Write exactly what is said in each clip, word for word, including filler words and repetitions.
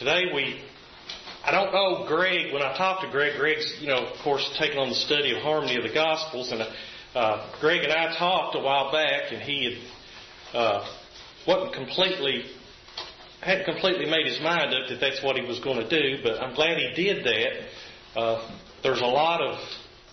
today we, I don't know Greg, when I talked to Greg, Greg's, you know, of course, taking on the study of harmony of the Gospels, and uh, Greg and I talked a while back, and he had, uh, wasn't completely, hadn't completely made his mind up that that's what he was going to do, but I'm glad he did that. Uh, there's a lot of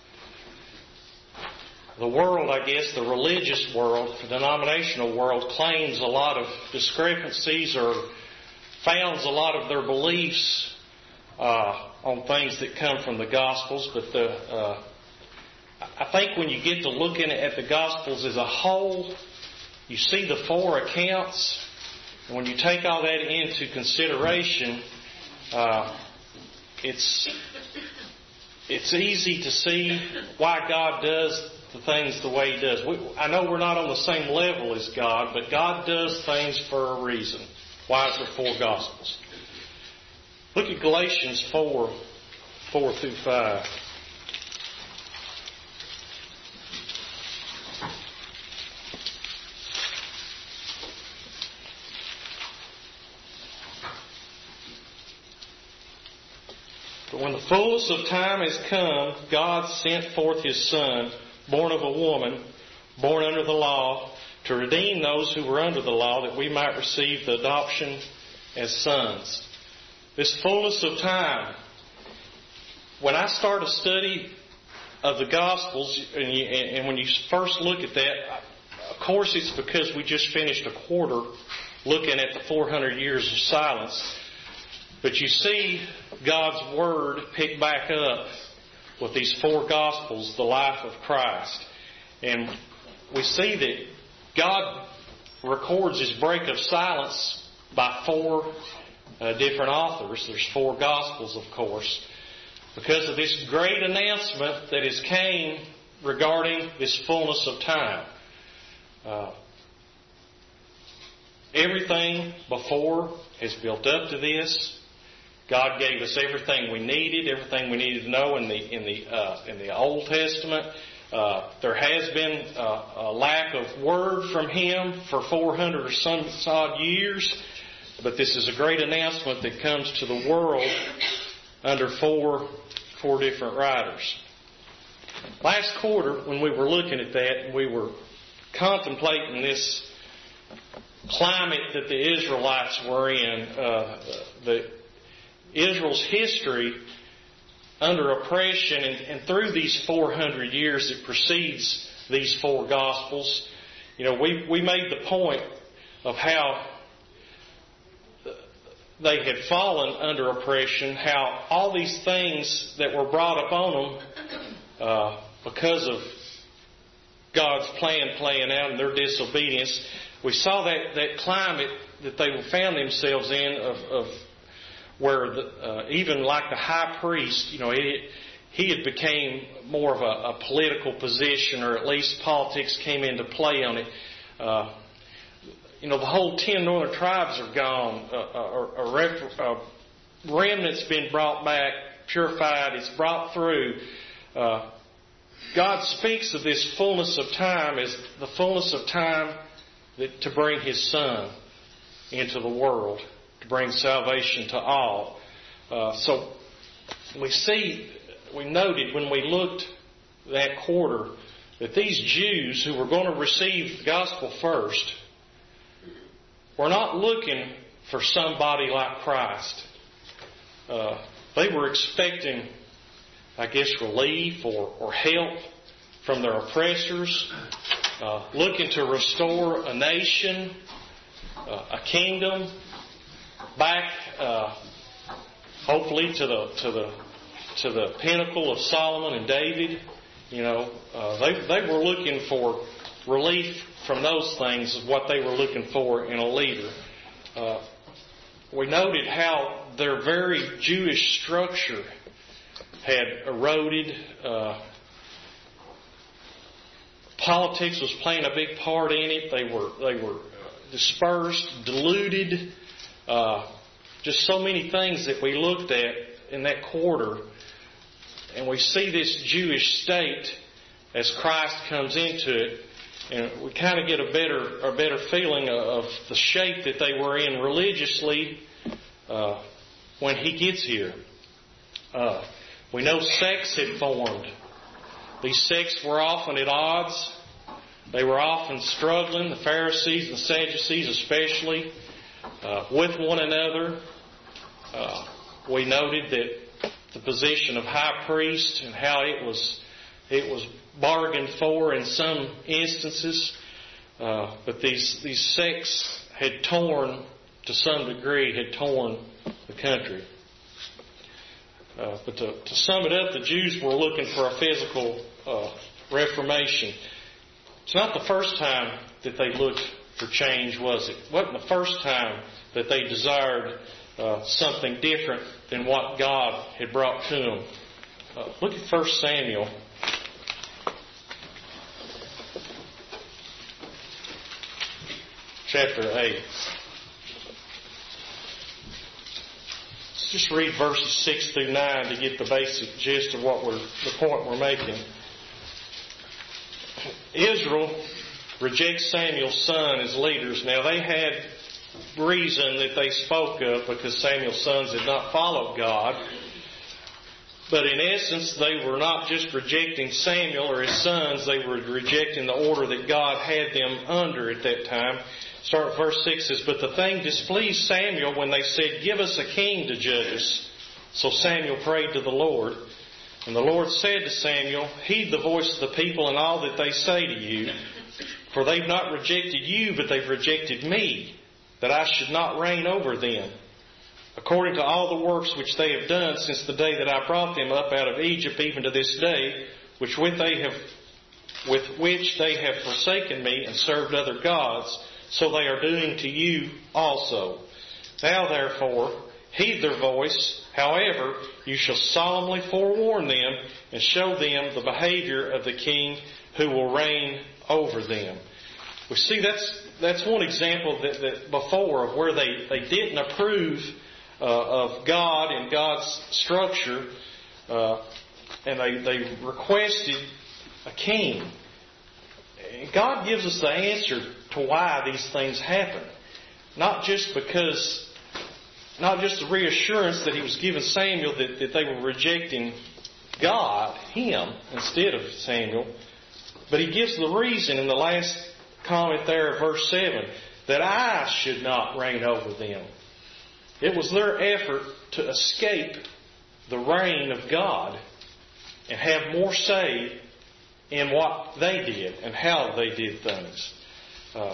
the world, I guess, the religious world, the denominational world, claims a lot of discrepancies or founds a lot of their beliefs uh, on things that come from the Gospels. But the, uh, I think when you get to looking at the Gospels as a whole, you see the four accounts, and when you take all that into consideration, uh, it's it's easy to see why God does the things the way He does. We, I know we're not on the same level as God, but God does things for a reason. Why is there four Gospels? Look at Galatians four, four through five. But when the fullness of time has come, God sent forth His Son, born of a woman, born under the law, to redeem those who were under the law, that we might receive the adoption as sons. This fullness of time. When I start a study of the Gospels, and, you, and when you first look at that, of course it's because we just finished a quarter looking at the four hundred years of silence. But you see God's Word pick back up with these four Gospels, the life of Christ. And we see that God records His break of silence by four uh, different authors. There's four Gospels, of course, because of this great announcement that has came regarding this fullness of time. Uh, everything before has built up to this. God gave us everything we needed, everything we needed to know in the in the uh, in the Old Testament. Uh, there has been uh, a lack of word from Him for four hundred or some odd years, but this is a great announcement that comes to the world under four four different writers. Last quarter, when we were looking at that, and we were contemplating this climate that the Israelites were in, uh, the Israel's history under oppression, and, and through these four hundred years that precedes these four Gospels, you know, we, we made the point of how they had fallen under oppression, how all these things that were brought upon them uh, because of God's plan playing out and their disobedience. We saw that, that climate that they found themselves in of, of where the, uh, even like the high priest, you know, it, he had became more of a, a political position, or at least politics came into play on it. Uh, you know, the whole ten northern tribes are gone. Uh, a, a, ref, a remnant's been brought back, purified. It's brought through. Uh, God speaks of this fullness of time as the fullness of time that, to bring His Son into the world, to bring salvation to all. Uh, so we see, we noted when we looked that quarter that these Jews who were going to receive the gospel first were not looking for somebody like Christ. Uh, they were expecting, I guess, relief or, or help from their oppressors, uh, looking to restore a nation, uh, a kingdom, back, uh, hopefully to the to the to the pinnacle of Solomon and David. You know, uh, they they were looking for relief from those things, is what they were looking for in a leader. Uh, we noted how their very Jewish structure had eroded. Uh, politics was playing a big part in it. They were they were dispersed, diluted. Uh, just so many things that we looked at in that quarter. And we see this Jewish state as Christ comes into it. And we kind of get a better a better feeling of the shape that they were in religiously. Uh, when he gets here. Uh, we know sects had formed. These sects were often at odds. They were often struggling, the Pharisees and the Sadducees especially, uh, with one another. Uh, we noted that the position of high priest and how it was it was bargained for in some instances. Uh, but these these sects had torn, to some degree, had torn the country. Uh, but to, to sum it up, the Jews were looking for a physical uh, reformation. It's not the first time that they looked for change, was it? It wasn't the first time that they desired uh, something different than what God had brought to them. Uh, look at First Samuel. Chapter eight. Let's just read verses six through nine to get the basic gist of what we're, the point we're making. Israel rejects Samuel's son as leaders. Now they had reason that they spoke of because Samuel's sons had not followed God. But in essence, they were not just rejecting Samuel or his sons, they were rejecting the order that God had them under at that time. Start with verse six says, "But the thing displeased Samuel when they said, 'Give us a king to judge us.' So Samuel prayed to the Lord. And the Lord said to Samuel, 'Heed the voice of the people and all that they say to you. For they've not rejected you, but they've rejected me, that I should not reign over them. According to all the works which they have done since the day that I brought them up out of Egypt, even to this day, which with they have, with which they have forsaken me and served other gods, so they are doing to you also. Now therefore, heed their voice. However, you shall solemnly forewarn them and show them the behavior of the king who will reign over them.'" We see that's that's one example that, that before of where they, they didn't approve uh, of God and God's structure, uh, and they, they requested a king. And God gives us the answer to why these things happen. Not just because, not just the reassurance that He was giving Samuel that, that they were rejecting God, Him, instead of Samuel, but He gives the reason in the last comment there of verse seven, that I should not reign over them. It was their effort to escape the reign of God and have more say in what they did and how they did things. Uh,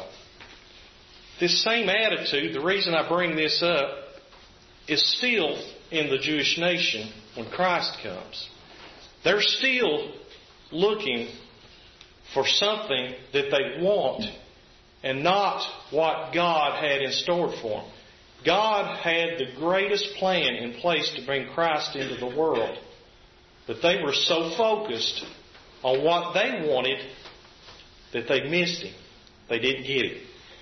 this same attitude, the reason I bring this up, is still in the Jewish nation when Christ comes. They're still looking for something that they want and not what God had in store for them. God had the greatest plan in place to bring Christ into the world. But they were so focused on what they wanted that they missed Him. They didn't get it.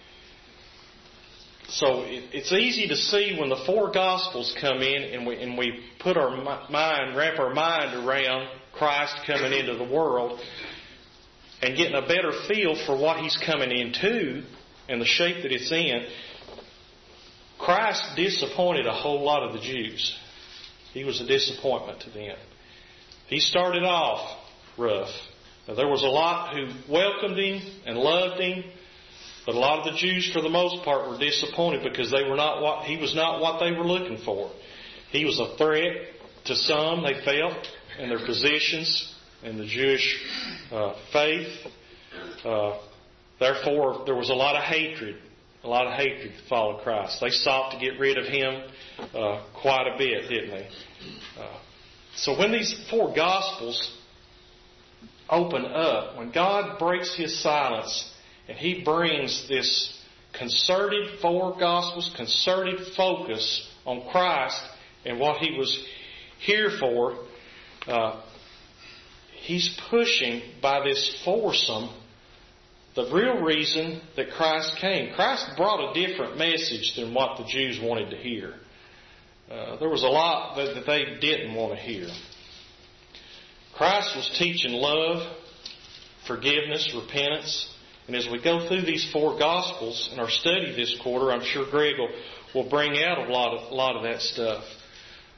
So it, it's easy to see when the four Gospels come in and we, and we put our mind, wrap our mind around Christ coming into the world and getting a better feel for what He's coming into and the shape that it's in. Christ disappointed a whole lot of the Jews. He was a disappointment to them. He started off rough. Now, there was a lot who welcomed Him and loved Him, but a lot of the Jews, for the most part, were disappointed because they were not what He was not what they were looking for. He was a threat to some, they felt, in their positions in the Jewish uh, faith. Uh, therefore, there was a lot of hatred, a lot of hatred to follow Christ. They sought to get rid of Him uh, quite a bit, didn't they? Uh, so when these four Gospels open up, when God breaks His silence and He brings this concerted four Gospels, concerted focus on Christ and what He was here for, uh, He's pushing by this foursome the real reason that Christ came. Christ brought a different message than what the Jews wanted to hear. Uh, there was a lot that, that they didn't want to hear. Christ was teaching love, forgiveness, repentance. And as we go through these four Gospels in our study this quarter, I'm sure Greg will, will bring out a lot of, a lot of that stuff.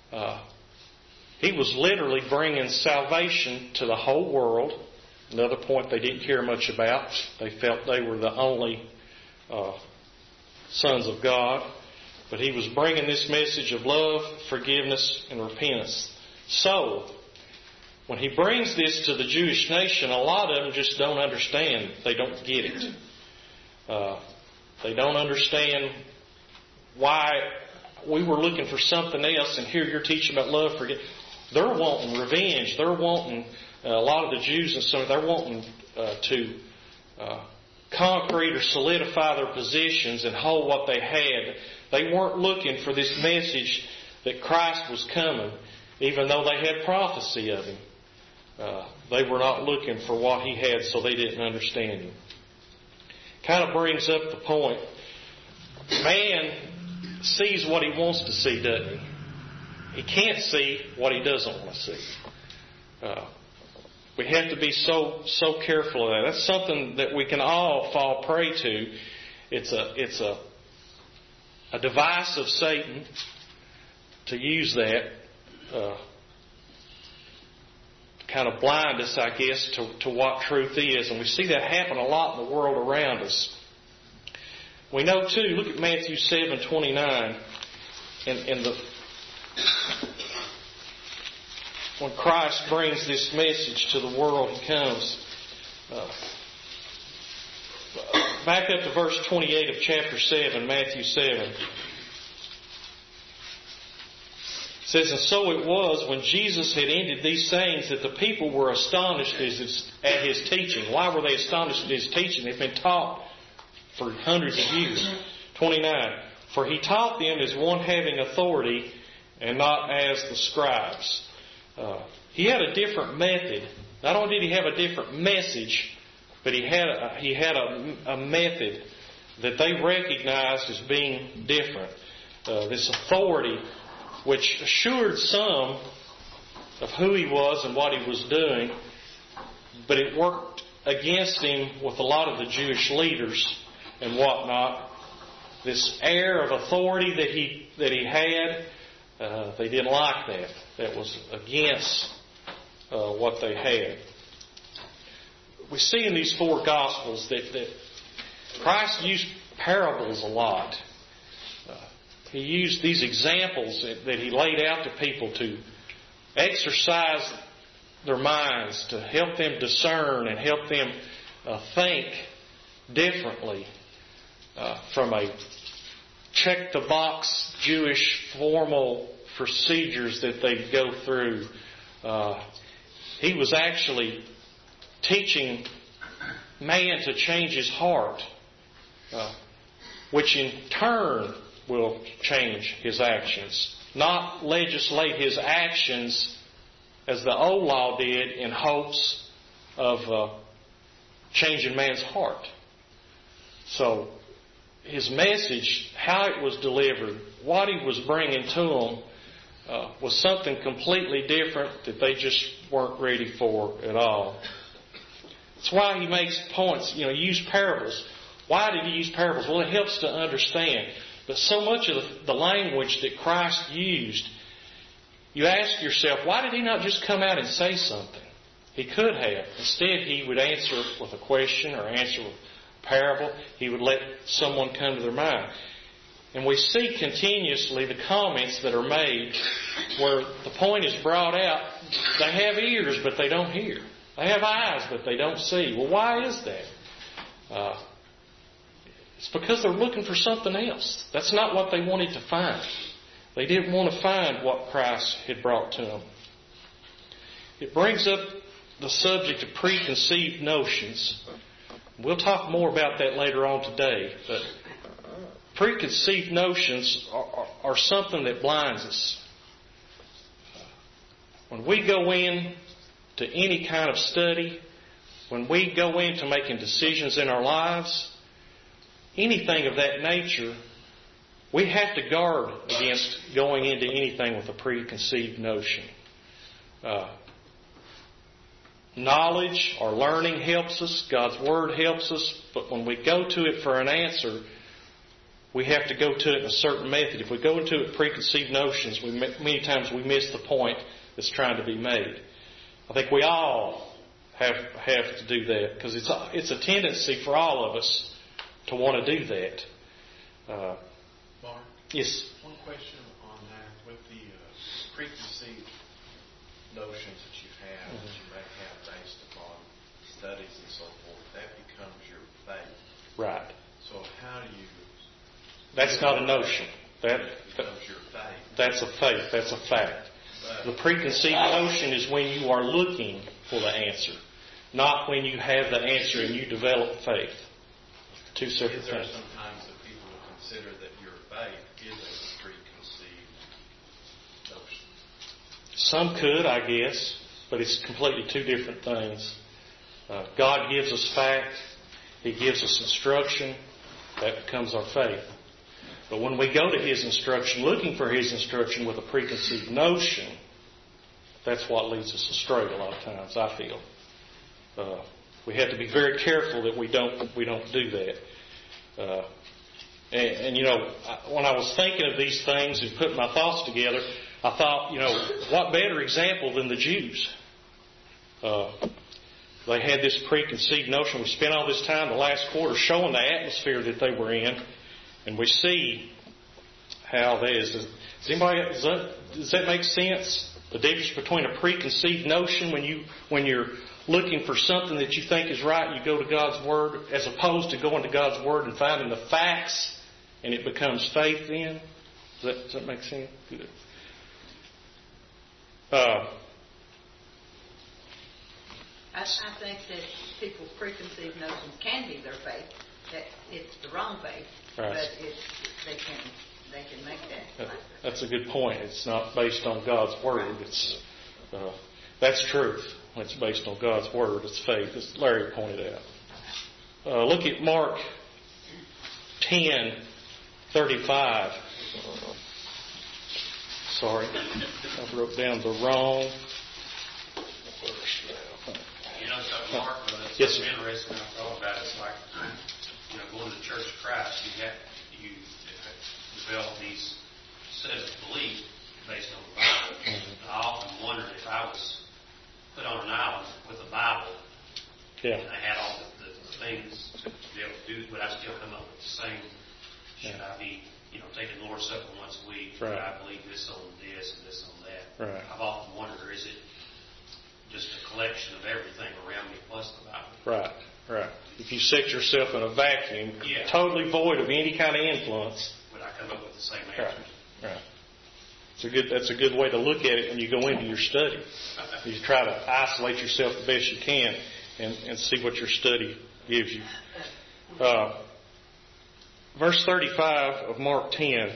Uh, he was literally bringing salvation to the whole world. Another point they didn't care much about. They felt they were the only uh, sons of God. But he was bringing this message of love, forgiveness, and repentance. So, when he brings this to the Jewish nation, a lot of them just don't understand. They don't get it. Uh, they don't understand why we were looking for something else, and here you're teaching about love, forgiveness. They're wanting revenge. They're wanting, uh, a lot of the Jews and some, they're wanting uh, to uh, concrete or solidify their positions and hold what they had. They weren't looking for this message that Christ was coming, even though they had prophecy of Him. Uh, they were not looking for what He had, so they didn't understand Him. Kind of brings up the point. Man sees what he wants to see, doesn't he? He can't see what he doesn't want to see. Uh, we have to be so so careful of that. That's something that we can all fall prey to. It's a it's a a device of Satan to use that uh, to kind of blind us, I guess, to, to what truth is. And we see that happen a lot in the world around us. We know too. Look at Matthew seven twenty nine, and, and the when Christ brings this message to the world, He comes. Uh, back up to verse twenty-eight of chapter seven, Matthew seven. It says, "And so it was when Jesus had ended these sayings that the people were astonished at His teaching." Why were they astonished at His teaching? They've been taught for hundreds of years. twenty-nine. "For He taught them as one having authority and not as the scribes." Uh, he had a different method. Not only did He have a different message, but He had a, he had a, a method that they recognized as being different. Uh, this authority, which assured some of who He was and what He was doing, but it worked against Him with a lot of the Jewish leaders and whatnot. This air of authority that he that he had, uh, they didn't like that. That was against uh, what they had. We see in these four Gospels that, that Christ used parables a lot. Uh, he used these examples that, that He laid out to people to exercise their minds, to help them discern and help them uh, think differently uh, from a check-the-box Jewish formal procedures that they go through. Uh, he was actually teaching man to change his heart, uh, which in turn will change his actions. Not legislate his actions as the old law did in hopes of uh, changing man's heart. So His message, how it was delivered, what He was bringing to them, uh, was something completely different that they just weren't ready for at all. That's why He makes points, you know, use parables. Why did He use parables? Well, it helps to understand. But so much of the language that Christ used, you ask yourself, why did He not just come out and say something? He could have. Instead, He would answer with a question or answer with a parable. He would let someone come to their mind. And we see continuously the comments that are made where the point is brought out. They have ears, but they don't hear. They have eyes, but they don't see. Well, why is that? Uh, it's because they're looking for something else. That's not what they wanted to find. They didn't want to find what Christ had brought to them. It brings up the subject of preconceived notions. We'll talk more about that later on today. But preconceived notions are, are, are something that blinds us. When we go in to any kind of study, when we go into making decisions in our lives, anything of that nature, we have to guard against going into anything with a preconceived notion. Uh, knowledge or learning helps us. God's Word helps us. But when we go to it for an answer, we have to go to it in a certain method. If we go into it with preconceived notions, we, many times we miss the point that's trying to be made. I think we all have have to do that, because it's a, it's a tendency for all of us to want to do that. Uh, Mark? Yes? One question on that. With the uh, preconceived notions that you have, mm-hmm. that you may have based upon studies and so forth, that becomes your faith. Right. So how do you... That's not a notion. That, becomes your faith. That's a faith. That's a fact. But the preconceived notion is when you are looking for the answer, not when you have the answer and you develop faith. Two separate is there things. Sometimes that people will consider that your faith is a preconceived notion? Some could, I guess, but it's completely two different things. Uh, God gives us fact. He gives us instruction. That becomes our faith. But when we go to His instruction, looking for His instruction with a preconceived notion, that's what leads us astray a lot of times, I feel. Uh, we have to be very careful that we don't we don't do that. Uh, and, and, you know, when I was thinking of these things and putting my thoughts together, I thought, you know, what better example than the Jews? Uh, they had this preconceived notion. We spent all this time the last quarter showing the atmosphere that they were in. And we see how that is. Does anybody does that, does that make sense? The difference between a preconceived notion when you when you're looking for something that you think is right, you go to God's Word, as opposed to going to God's Word and finding the facts, and it becomes faith. Then does that, does that make sense? Good. Uh, I, I think that people's preconceived notions can be their faith. That it's the wrong faith. Right. But it's, they can they can make that. that. That's a good point. It's not based on God's Word. It's uh, that's truth. It's based on God's Word. It's faith, as Larry pointed out. Uh, look at Mark ten thirty-five. Sorry, I wrote down the wrong verse. You know, so Mark, uh, that's yes, so interesting. I thought about it. It's like, you know, going to the Church of Christ, you have you develop these set of beliefs based on the Bible. Mm-hmm. I often wondered if I was put on an island with a Bible, yeah. and I had all the, the, the things to be able to do, would I still come up with the same? Should yeah. I be, you know, taking Lord's Supper once a week? Right. Should I believe this on this and this on that? Right. I've often wondered, or is it just a collection of everything around me plus the Bible? Right. Right. If you set yourself in a vacuum, yeah. totally void of any kind of influence, would I come up with the same answers? Right. Right. It's a good. That's a good way to look at it when you go into your study. You try to isolate yourself the best you can and, and see what your study gives you. Uh, verse thirty-five of Mark ten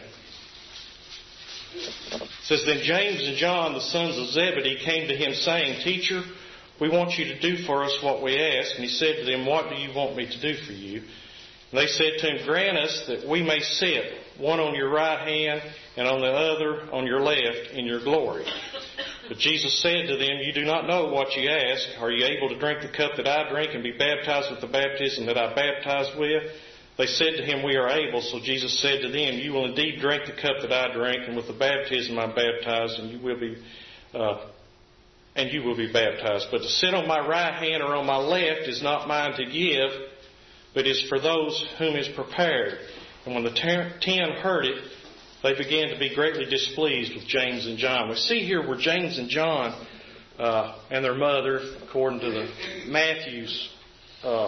says, "Then James and John, the sons of Zebedee, came to him, saying, 'Teacher, we want you to do for us what we ask.' And he said to them, 'What do you want me to do for you?' And they said to him, 'Grant us that we may sit, one on your right hand and on the other on your left, in your glory.' But Jesus said to them, 'You do not know what you ask. Are you able to drink the cup that I drink and be baptized with the baptism that I baptize with?' They said to him, 'We are able.' So Jesus said to them, 'You will indeed drink the cup that I drink, and with the baptism I baptize, and you will be uh, and you will be baptized. But to sit on my right hand or on my left is not mine to give, but is for those whom is prepared.' And when the ten heard it, they began to be greatly displeased with James and John." We see here where James and John uh, and their mother, according to the Matthew's uh,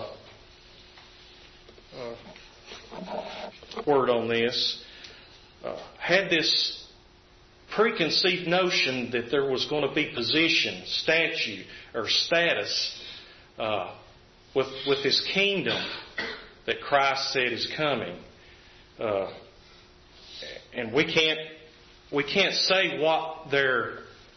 uh, word on this, uh, had this preconceived notion that there was going to be position, statue, or status uh, with with this kingdom that Christ said is coming. Uh, and we can't we can't say what their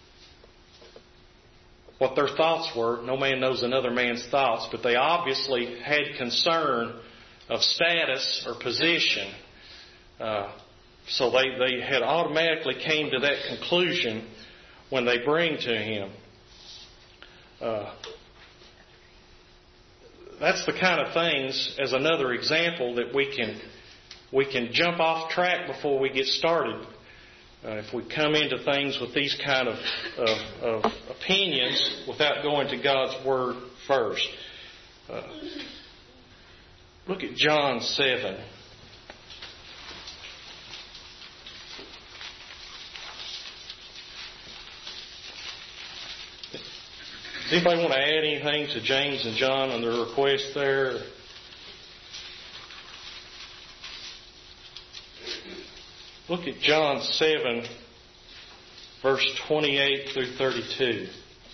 what their thoughts were. No man knows another man's thoughts, but they obviously had concern of status or position. Uh, so they, they had automatically came to that conclusion when they bring to him. Uh, that's the kind of things, as another example, that we can we can jump off track before we get started. Uh, if we come into things with these kind of, of, of opinions without going to God's Word first. Uh, look at John seven. Does anybody want to add anything to James and John and their request there? Look at John seven, verse twenty-eight through thirty-two. It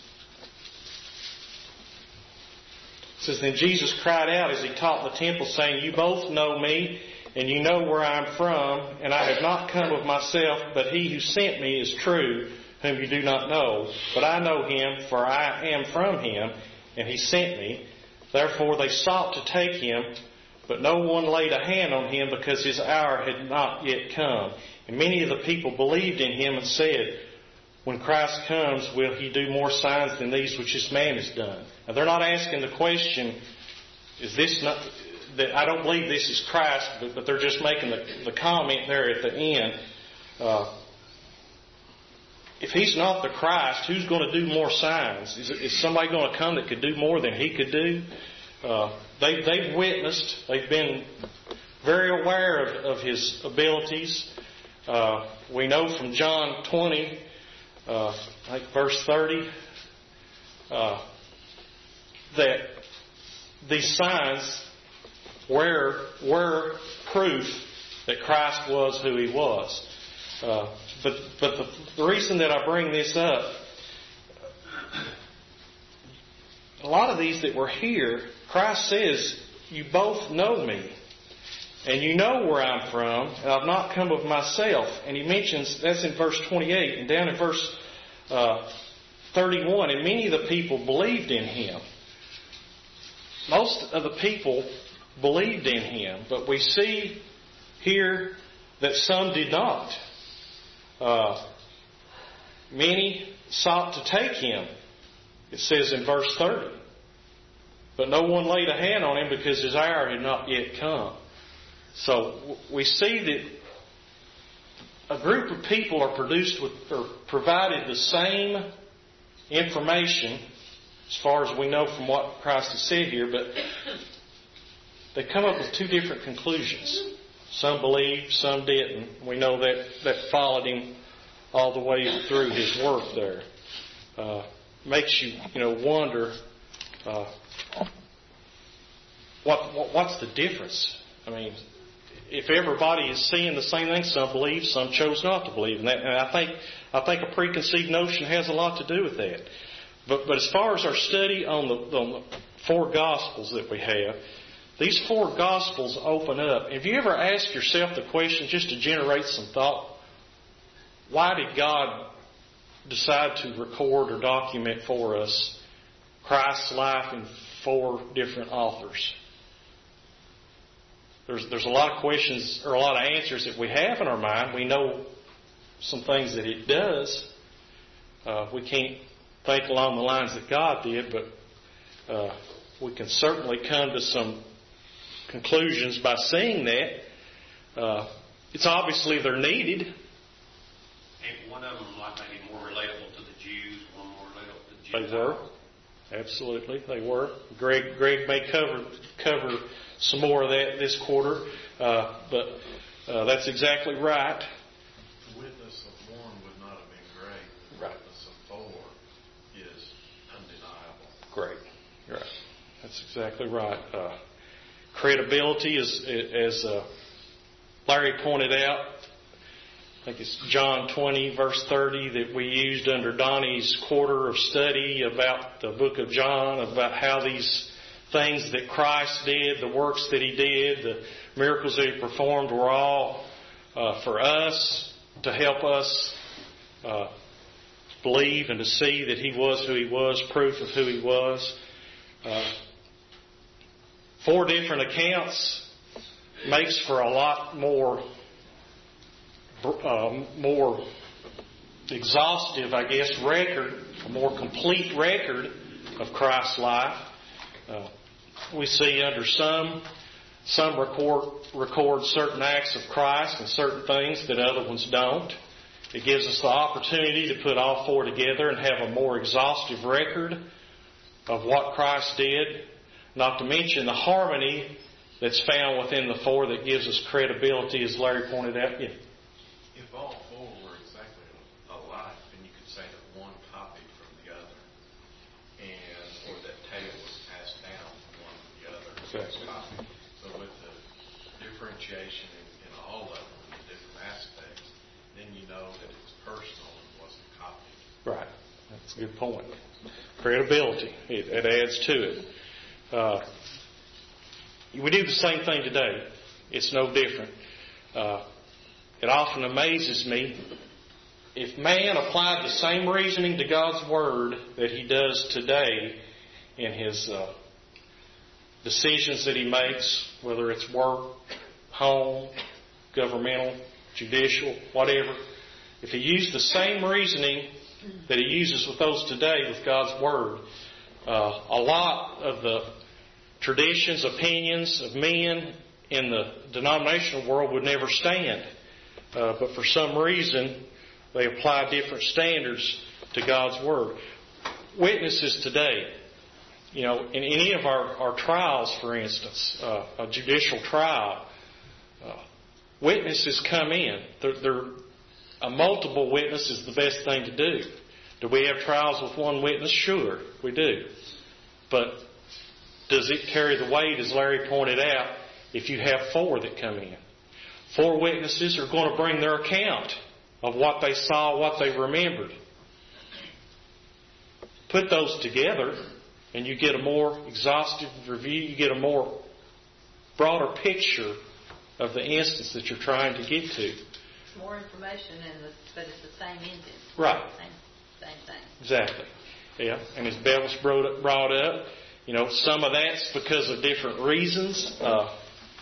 says, Then Jesus cried out as he taught in the temple, saying, You both know me, and you know where I am from, and I have not come of myself, but he who sent me is true, whom you do not know. But I know him, for I am from him, and he sent me. Therefore they sought to take him, but no one laid a hand on him, because his hour had not yet come. And many of the people believed in him and said, When Christ comes, will he do more signs than these which this man has done? Now they're not asking the question, is this not, that I don't believe this is Christ, but, but they're just making the, the comment there at the end. Uh, if he's not the Christ, who's going to do more signs? Is, is somebody going to come that could do more than he could do? Uh, they, they've witnessed, they've been very aware of, of his abilities. Uh, we know from John twenty, uh, I think verse thirty, uh, that these signs were, were proof that Christ was who he was. Uh, but but the, the reason that I bring this up, a lot of these that were here, Christ says, you both know me, and you know where I'm from, and I've not come of myself. And he mentions, that's in verse twenty-eight, and down in verse uh, thirty-one, and many of the people believed in him. Most of the people believed in him, but we see here that some did not. Uh, many sought to take him, it says in verse thirty. But no one laid a hand on him because his hour had not yet come. So we see that a group of people are produced with, or provided the same information, as far as we know from what Christ has said here, but they come up with two different conclusions. Some believed, some didn't. We know that that followed him all the way through his work there. Uh, makes you, you know, wonder uh, what, what what's the difference? I mean, if everybody is seeing the same thing, some believe, some chose not to believe, and, that, and I think I think a preconceived notion has a lot to do with that. But but as far as our study on the, on the four Gospels that we have, these four Gospels open up. Have you ever asked yourself the question, just to generate some thought, why did God decide to record or document for us Christ's life in four different authors? There's there's a lot of questions or a lot of answers that we have in our mind. We know some things that it does. Uh, we can't think along the lines that God did, but uh, we can certainly come to some conclusions by seeing that. Uh, it's obviously they're needed. And one of them like maybe more relatable to the Jews, one more relatable to the Gentiles. They were. Absolutely, they were. Greg Greg may cover cover some more of that this quarter, uh, but uh, that's exactly right. The witness of one would not have been great. The Right. witness of four is undeniable. Great. Right. That's exactly right. Uh, credibility, is, as uh, Larry pointed out, I think it's John twenty, verse thirty, that we used under Donnie's quarter of study about the book of John, about how these things that Christ did, the works that he did, the miracles that he performed were all uh, for us, to help us uh, believe and to see that he was who he was, proof of who he was. Uh, four different accounts makes for a lot more uh, more exhaustive, I guess, record, a more complete record of Christ's life. Uh, we see under some Some record, record certain acts of Christ and certain things that other ones don't. It gives us the opportunity to put all four together and have a more exhaustive record of what Christ did, not to mention the harmony that's found within the four that gives us credibility, as Larry pointed out. Yeah. If all four were exactly alike, then you could say that one copied from the other, and or that tale was passed down from one to the other. Exactly. But with the differentiation in, in all of them, in the different aspects, then you know that it's personal and wasn't copied. Right. That's a good point. Credibility. It, it adds to it. Uh, we do the same thing today. It's no different. Uh, it often amazes me if man applied the same reasoning to God's Word that he does today in his uh, decisions that he makes, whether it's work, home, governmental, judicial, whatever. If he used the same reasoning that he uses with those today with God's Word, uh, a lot of the traditions, opinions of men in the denominational world would never stand. Uh, but for some reason, they apply different standards to God's Word. Witnesses today, you know, in any of our, our trials, for instance, uh, a judicial trial, uh, witnesses come in. They're, they're, a multiple witness is the best thing to do. Do we have trials with one witness? Sure, we do. But does it carry the weight, as Larry pointed out, if you have four that come in? Four witnesses are going to bring their account of what they saw, what they remembered. Put those together, and you get a more exhaustive review. You get a more broader picture of the instance that you're trying to get to. More information, and the, but it's the same ending. Right. Same, same thing. Exactly. Yeah. And as Bevis brought brought up, you know, some of that's because of different reasons. Uh, uh,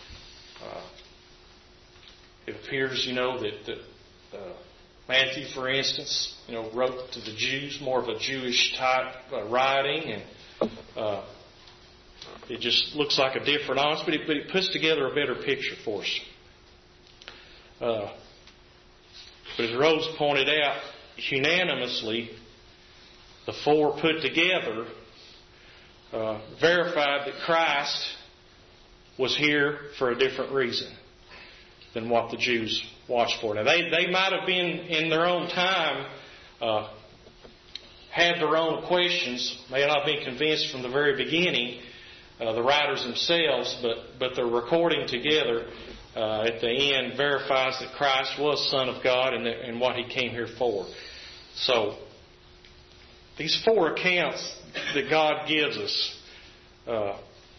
it appears, you know, that, that uh, Matthew, for instance, you know, wrote to the Jews, more of a Jewish type uh, writing, and uh, it just looks like a different audience, but it, but it puts together a better picture for us. Uh, but as Rose pointed out, unanimously, the four put together uh, verified that Christ was here for a different reason than what the Jews watched for. Now, they, they might have been, in their own time, uh, had their own questions, may not have been convinced from the very beginning, uh, the writers themselves, but, but their recording together uh, at the end verifies that Christ was Son of God and, that, and what He came here for. So, these four accounts that God gives us uh,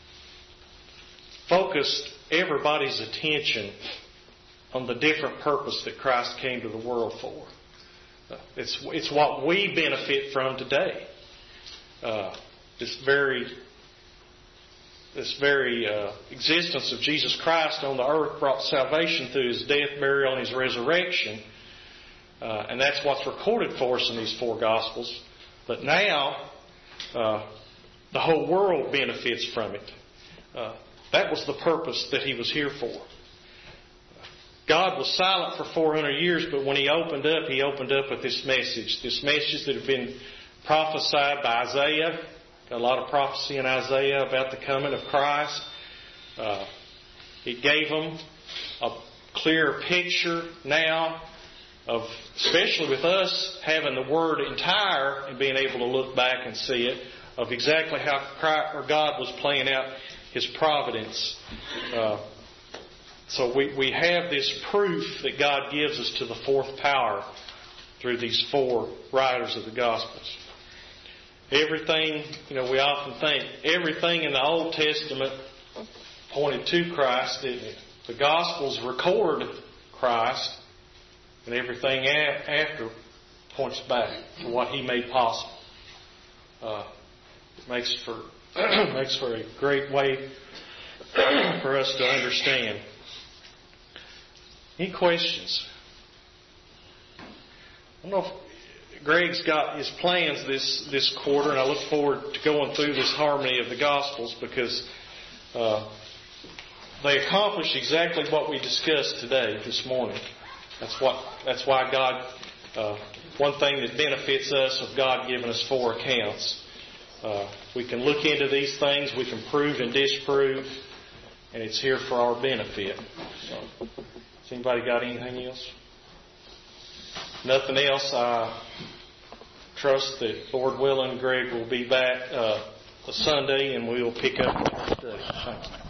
focused everybody's attention on the different purpose that Christ came to the world for. Uh, it's it's what we benefit from today. Uh, this very this very uh, existence of Jesus Christ on the earth brought salvation through His death, burial, and His resurrection, uh, and that's what's recorded for us in these four Gospels. But now, uh, the whole world benefits from it. Uh, that was the purpose that He was here for. God was silent for four hundred years, but when He opened up, He opened up with this message. This message that had been prophesied by Isaiah. Got a lot of prophecy in Isaiah about the coming of Christ. Uh, it gave them a clearer picture now of, especially with us having the Word entire and being able to look back and see it, of exactly how Christ, or God was playing out His providence. Uh, So we, we have this proof that God gives us to the fourth power through these four writers of the Gospels. Everything, you know, we often think, everything in the Old Testament pointed to Christ, didn't it? The Gospels record Christ, and everything after points back to what He made possible. Uh, it makes for, makes for a great way for us to understand. Any questions? I don't know if Greg's got his plans this, this quarter, and I look forward to going through this harmony of the Gospels because uh, they accomplish exactly what we discussed today, this morning. That's what. That's why God. Uh, one thing that benefits us of God giving us four accounts. Uh, we can look into these things. We can prove and disprove, and it's here for our benefit. So, has anybody got anything else? Nothing else. I trust that, Lord willing, Greg will be back uh, Sunday, and we'll pick up the study. Thank you.